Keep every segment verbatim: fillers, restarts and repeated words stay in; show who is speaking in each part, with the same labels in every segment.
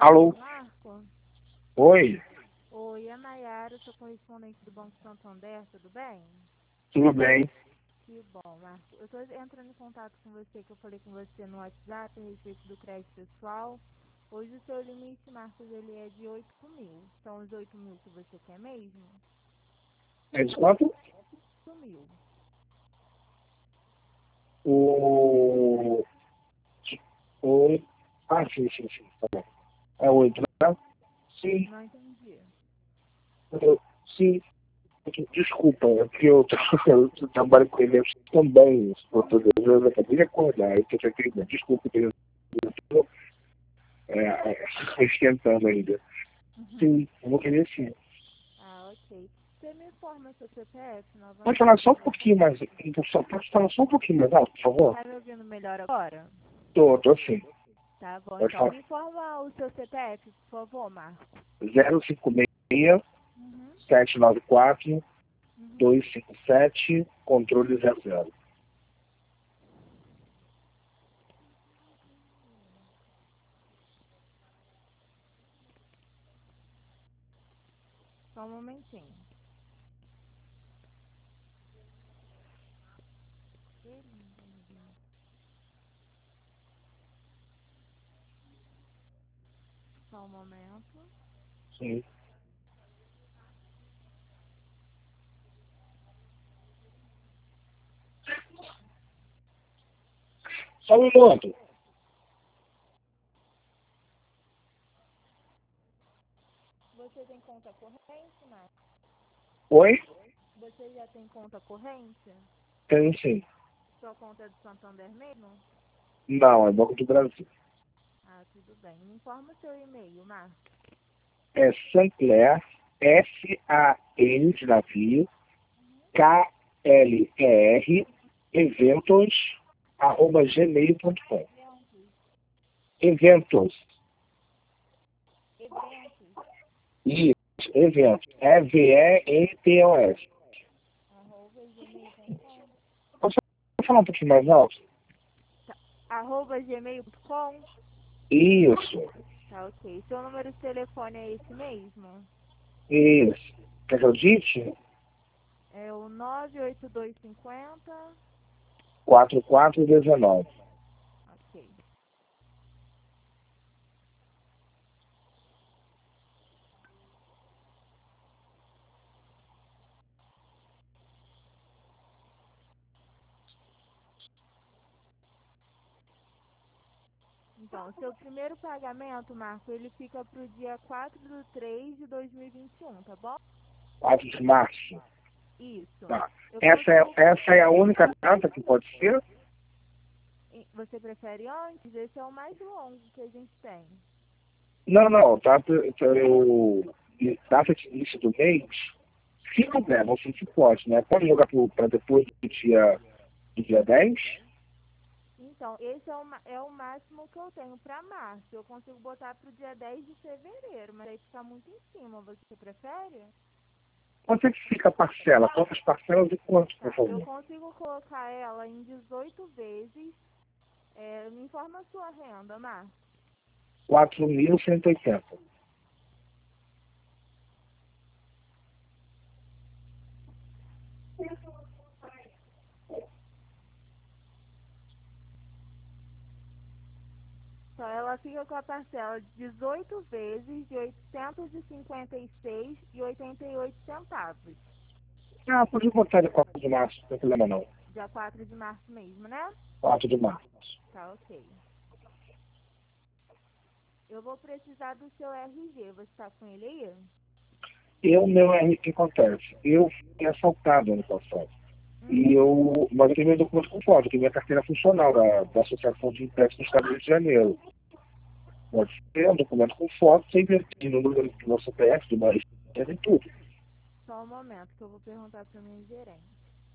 Speaker 1: Alô?
Speaker 2: Marco?
Speaker 1: Oi?
Speaker 2: Oi, é a Nayara, sou correspondente do Banco Santander, tudo bem?
Speaker 1: Tudo bem?
Speaker 2: Que bom, Marco. Eu estou entrando em contato com você, que eu falei com você no WhatsApp a respeito do crédito pessoal. Hoje o seu limite, Marcos, ele é de oito mil. São os oito mil que você quer mesmo?
Speaker 1: É de quanto?
Speaker 2: oito mil.
Speaker 1: O... o... Ah, sim, sim, sim. Tá bom. É oito, né? Sim.
Speaker 2: Não entendi.
Speaker 1: Eu... Sim. Desculpa, é porque eu, eu trabalho com eventos também, português. Eu acabei de acordar. Eu tô aqui, desculpa, eu estou é, esquentando ainda.
Speaker 2: Uhum.
Speaker 1: Sim, eu vou querer sim.
Speaker 2: Ah, ok. Você me informa seu C P F
Speaker 1: Pode
Speaker 2: novamente?
Speaker 1: falar só um pouquinho mais. Só, pode falar só um pouquinho mais alto, por favor?
Speaker 2: Tá me ouvindo melhor agora?
Speaker 1: Tô, tô sim.
Speaker 2: Tá bom,
Speaker 1: Pode
Speaker 2: então
Speaker 1: falar.
Speaker 2: me informa o seu C P F, por favor, Marco.
Speaker 1: zero cinco seis
Speaker 2: Uhum.
Speaker 1: sete nove quatro
Speaker 2: Uhum.
Speaker 1: dois cinco sete, controle zero zero.
Speaker 2: Só um momentinho. Só um momento.
Speaker 1: Sim. Só um minuto.
Speaker 2: Você tem conta corrente, Marco?
Speaker 1: Oi?
Speaker 2: Você já tem conta corrente?
Speaker 1: Tem sim.
Speaker 2: Sua conta é do Santander mesmo?
Speaker 1: Não, é Banco do Brasil.
Speaker 2: Ah, tudo bem. Me informa o seu e-mail, Marco.
Speaker 1: É Sancler, S A N de navio, K L E R, eventos, arroba gmail ponto com. Eventos.
Speaker 2: Eventos,
Speaker 1: Isso, eventos. E V E N T O S.
Speaker 2: arroba gmail ponto com.
Speaker 1: Posso falar um pouquinho mais alto?
Speaker 2: Tá. Arroba gmail ponto com?
Speaker 1: Isso,
Speaker 2: Tá, ok. Seu número de telefone é esse mesmo?
Speaker 1: isso. Quer que eu dite?
Speaker 2: É o nove oito dois cinco zero.
Speaker 1: quatro quatro um nove.
Speaker 2: Ok. Então, o seu primeiro pagamento, Marco, ele fica para o dia quatro de três de dois mil e vinte e um, tá bom?
Speaker 1: quatro de março.
Speaker 2: Isso.
Speaker 1: Tá.
Speaker 2: Eu
Speaker 1: Essa é,
Speaker 2: consigo.
Speaker 1: essa é a única data que pode ser?
Speaker 2: Você prefere antes? Esse é o mais longo que a gente tem.
Speaker 1: Não, não. Data, eu, data de início do mês, se puder, não sei se pode, né? Pode jogar para depois do dia, do dia dez?
Speaker 2: Então, esse é o, ma- é o máximo que eu tenho para março. Eu consigo botar para o dia dez de fevereiro, mas aí fica muito em cima. Você prefere?
Speaker 1: Quanto é que fica a parcela? Quantas parcelas e quanto, por
Speaker 2: Tá. Eu
Speaker 1: favor?
Speaker 2: consigo colocar ela em dezoito vezes. É, me informa a sua renda, Marco.
Speaker 1: quatro mil cento e oitenta.
Speaker 2: Então, ela fica com a parcela de dezoito vezes de oitocentos e cinquenta e seis e oitenta e oito centavos.
Speaker 1: Ah, pode botar de quatro de março, não tem problema não.
Speaker 2: Dia quatro de março mesmo, né?
Speaker 1: quatro de março.
Speaker 2: Tá, ok. Eu vou precisar do seu R G. Você tá com ele aí?
Speaker 1: Eu, meu R, o que acontece? Eu fui assaltado ano passado. E
Speaker 2: Uhum.
Speaker 1: eu, mas eu tenho meu documento com foto, eu tenho minha carteira funcional da, da Associação de Empréstimos do Estado do Rio de Janeiro. Pode ser um documento com foto, sempre tem o número do meu C P F, do meu tem tudo.
Speaker 2: Só um momento que eu vou perguntar para minha gerente.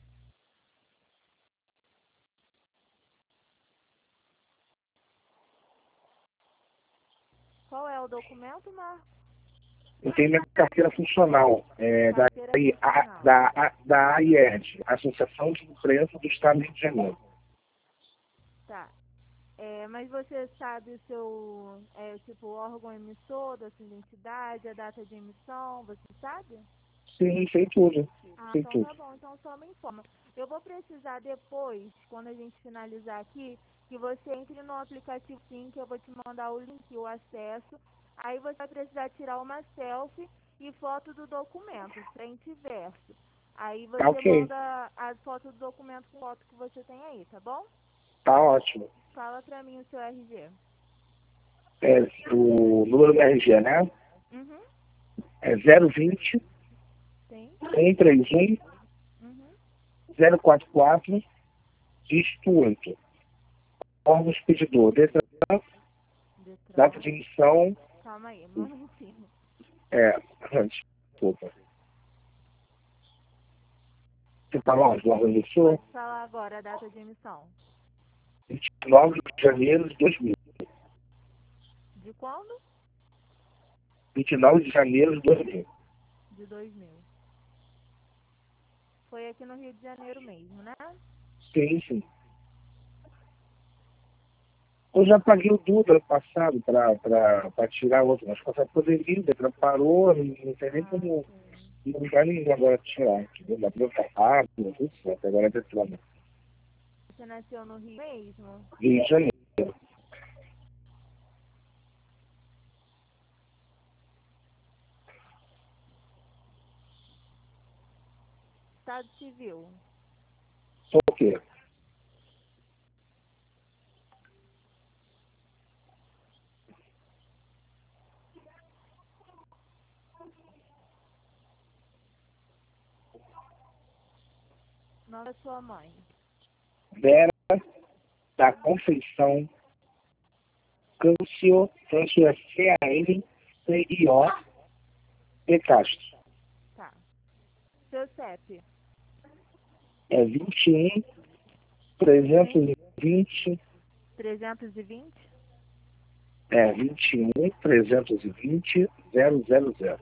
Speaker 2: Qual é o documento, Marco?
Speaker 1: Eu tenho minha carteira funcional, é, da,
Speaker 2: Carteira
Speaker 1: a-
Speaker 2: funcional.
Speaker 1: da, a- da A I E R, Associação de Imprensa do Estado do Rio de Janeiro.
Speaker 2: Tá. É, É, mas você sabe o seu, é, tipo, órgão emissor da sua identidade, a data de emissão, você sabe?
Speaker 1: Sim, sei tudo.
Speaker 2: Ah,
Speaker 1: Sei
Speaker 2: então
Speaker 1: tudo.
Speaker 2: tá bom, então só me informa. Eu vou precisar depois, quando a gente finalizar aqui, que você entre no aplicativo sim, que eu vou te mandar o link, o acesso. Aí você vai precisar tirar uma selfie e foto do documento, frente e verso. Aí
Speaker 1: Tá
Speaker 2: você
Speaker 1: ok.
Speaker 2: manda a foto do documento com foto que você tem aí, tá bom?
Speaker 1: Tá ótimo.
Speaker 2: Fala pra mim o seu R G.
Speaker 1: É, o número do R G, né?
Speaker 2: Uhum,
Speaker 1: É zero vinte,
Speaker 2: sim.
Speaker 1: cento e trinta e um,
Speaker 2: Uhum.
Speaker 1: zero quarenta e quatro, dígito oito. Órgão expedidor. Letra, data
Speaker 2: Detran.
Speaker 1: de emissão.
Speaker 2: Calma aí, um momentinho.
Speaker 1: É, desculpa. Você tá longe do órgão emissor?
Speaker 2: Pode falar agora a data de emissão.
Speaker 1: vinte e nove de janeiro de dois mil.
Speaker 2: De quando?
Speaker 1: vinte e nove de janeiro de dois mil.
Speaker 2: De dois mil. Foi aqui no Rio de Janeiro mesmo, né?
Speaker 1: Sim, sim. Eu já paguei o Duda ano passado para tirar outro, mas passar poderia, Detran parou, não, não tem nem
Speaker 2: Ah,
Speaker 1: como
Speaker 2: sim.
Speaker 1: em lugar nenhum agora tirar. Entendeu? Dá pra ficar rápido, tudo certo. Agora é Detran.
Speaker 2: Você nasceu no Rio mesmo?
Speaker 1: Rio de Janeiro.
Speaker 2: Estado civil.
Speaker 1: Por quê?
Speaker 2: Nome da sua mãe.
Speaker 1: Vera da Conceição Câncio, Câncio é C A N C I O de Castro.
Speaker 2: Tá. Seu C E P.
Speaker 1: É vinte e um,
Speaker 2: vinte e um,
Speaker 1: trezentos e vinte,
Speaker 2: trezentos e vinte.
Speaker 1: é vinte e um, trezentos e vinte, zero zero zero.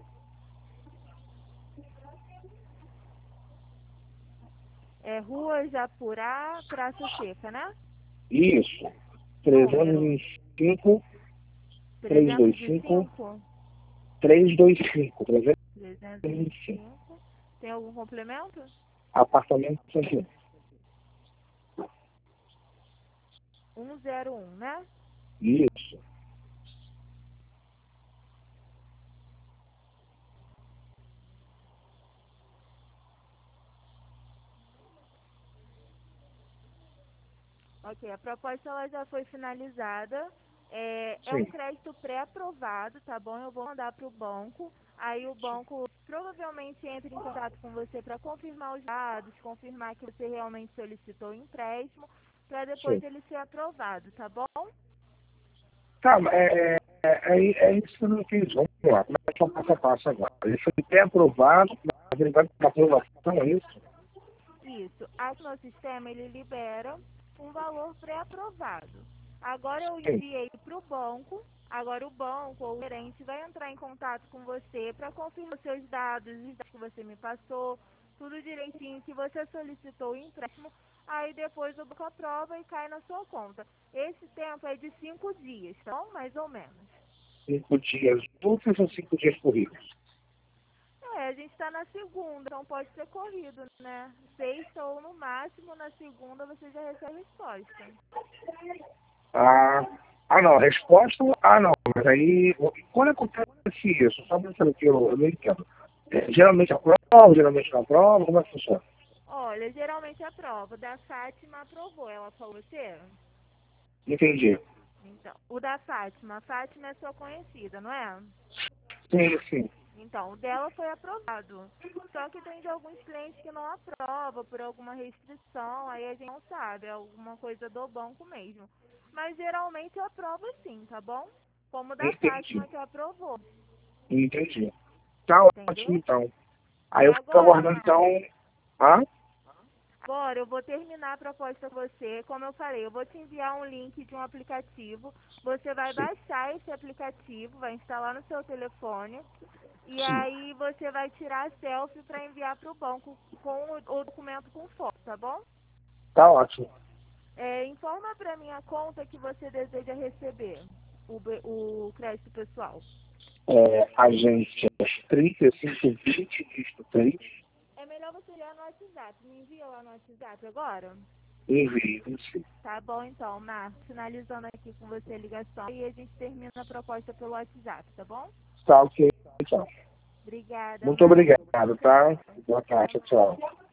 Speaker 2: É Rua Japurá, Praça Seca, né?
Speaker 1: Isso.
Speaker 2: Número.
Speaker 1: trezentos e vinte e cinco, trezentos e vinte e cinco,
Speaker 2: trezentos e cinco.
Speaker 1: trezentos e vinte e cinco, trezentos e
Speaker 2: trezentos e
Speaker 1: vinte
Speaker 2: vinte
Speaker 1: e
Speaker 2: e
Speaker 1: cinco.
Speaker 2: cinco. Tem algum complemento?
Speaker 1: Apartamento aqui.
Speaker 2: cento e um, né?
Speaker 1: Isso.
Speaker 2: Ok, a proposta ela já foi finalizada. É, é um
Speaker 1: Sim.
Speaker 2: crédito pré-aprovado, tá bom? Eu vou mandar para o banco. Aí o banco provavelmente entra em contato com você para confirmar os dados, confirmar que você realmente solicitou o empréstimo, para depois
Speaker 1: Sim.
Speaker 2: ele ser aprovado, tá bom?
Speaker 1: Tá, é, é, é, é isso que eu não fiz. Vamos lá. Como é que é o passo a passo agora? Ele foi até aprovado, mas ele vai para aprovação, é isso?
Speaker 2: Isso. Aqui no sistema ele libera um valor pré-aprovado. Agora eu
Speaker 1: Sim.
Speaker 2: enviei para o banco. Agora o banco ou o gerente vai entrar em contato com você para confirmar os seus dados, os dados que você me passou, tudo direitinho que você solicitou o empréstimo. Aí depois o banco aprova e cai na sua conta. Esse tempo é de cinco dias, tá bom? Mais ou menos.
Speaker 1: Cinco dias úteis ou cinco dias corridos?
Speaker 2: É, a gente está na segunda, então pode ser corrido, né? Sexta ou no máximo na segunda você já recebe a resposta.
Speaker 1: Ah, ah, não. Resposta, ah, não. Mas aí, quando acontece isso? Só para saber que eu, eu não entendo. É, geralmente aprova, geralmente não aprova, como é que funciona?
Speaker 2: Olha, geralmente aprova. O da Fátima aprovou. Ela falou você?
Speaker 1: Entendi.
Speaker 2: Então, o da Fátima. A Fátima é sua conhecida, não é?
Speaker 1: Sim, sim.
Speaker 2: Então, o dela foi aprovado. Só que tem de alguns clientes que não aprova por alguma restrição, aí a gente não sabe, é alguma coisa do banco mesmo. Mas geralmente aprova sim, tá bom? Como o da
Speaker 1: Entendi.
Speaker 2: Fátima que aprovou,
Speaker 1: Entendi. Tá ótimo,
Speaker 2: entendeu?
Speaker 1: então. Aí
Speaker 2: E
Speaker 1: eu fico
Speaker 2: agora,
Speaker 1: aguardando, então. Ah?
Speaker 2: agora eu vou terminar a proposta com você. Como eu falei, eu vou te enviar um link de um aplicativo. Você vai
Speaker 1: Sim,
Speaker 2: baixar esse aplicativo, vai instalar no seu telefone. E
Speaker 1: sim.
Speaker 2: aí você vai tirar a selfie para enviar para o banco com o, o documento com foto, tá bom?
Speaker 1: Tá ótimo.
Speaker 2: É, informa para mim a conta que você deseja receber, o, be- o crédito pessoal.
Speaker 1: É, agências trinta e cinco vinte, dígito três,
Speaker 2: É melhor você olhar no WhatsApp. Me envia lá no WhatsApp agora?
Speaker 1: envio.
Speaker 2: Tá bom então, Marcos. Finalizando aqui com você a ligação e a gente termina a proposta pelo WhatsApp, tá bom?
Speaker 1: Tá ok, então.
Speaker 2: Obrigada,
Speaker 1: Muito
Speaker 2: Marcos.
Speaker 1: obrigado, tá? Boa
Speaker 2: Até
Speaker 1: tarde,
Speaker 2: mais.
Speaker 1: tchau.